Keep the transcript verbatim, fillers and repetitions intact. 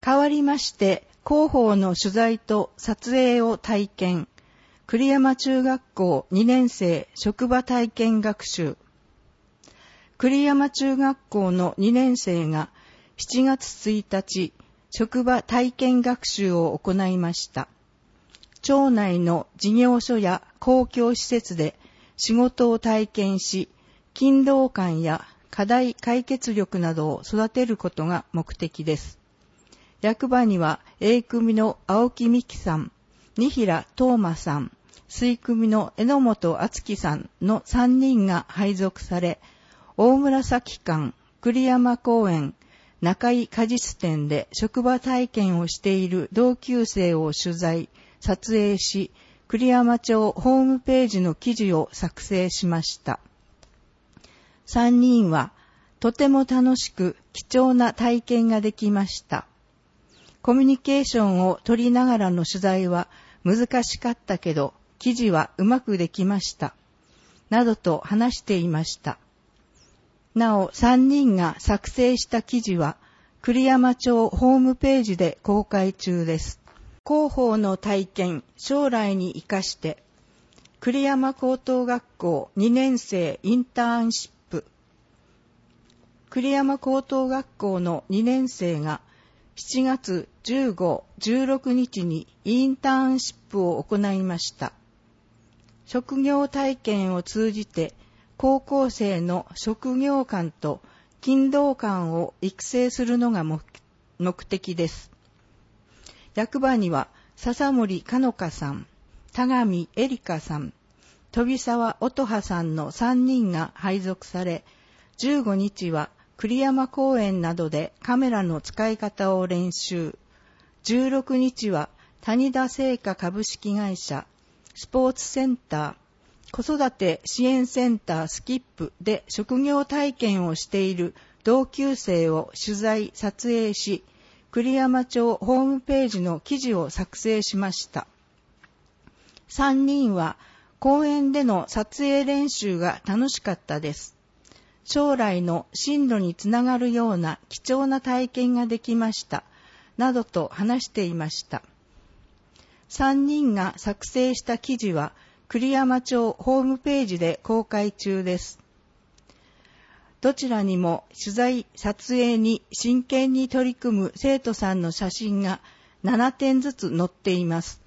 代わりまして、広報の取材と撮影を体験。栗山中学校にねん生職場体験学習。栗山中学校のにねん生がしちがつついたち、職場体験学習を行いました。町内の事業所や公共施設で仕事を体験し、勤労感や課題解決力などを育てることが目的です。役場には A 組の青木美希さん、二平東馬さん、C 組の榎本敦樹さんのさんにんが配属され、大紫館、栗山公園、中井果実店で職場体験をしている同級生を取材、撮影し、栗山町ホームページの記事を作成しました。さんにんはとても楽しく貴重な体験ができました。コミュニケーションを取りながらの取材は難しかったけど、記事はうまくできました。などと話していました。なお、さんにんが作成した記事は、栗山町ホームページで公開中です。広報の体験、将来に生かして、栗山高等学校にねん生インターンシップ。栗山高等学校のにねん生が、しちがつじゅうご、じゅうろくにちにインターンシップを行いました。職業体験を通じて高校生の職業観と勤労感を育成するのが目的です。役場には笹森かのかさん、田上恵里香さん、飛沢音羽さんのさんにんが配属され、じゅうごにちは栗山公園などでカメラの使い方を練習。じゅうろくにちは谷田製菓株式会社、スポーツセンター、子育て支援センタースキップで職業体験をしている同級生を取材・撮影し、栗山町ホームページの記事を作成しました。さんにんは公園での撮影練習が楽しかったです。将来の進路につながるような貴重な体験ができました。などと話していました。さんにんが作成した記事は栗山町ホームページで公開中です。どちらにも取材・撮影に真剣に取り組む生徒さんの写真がななてんずつ載っています。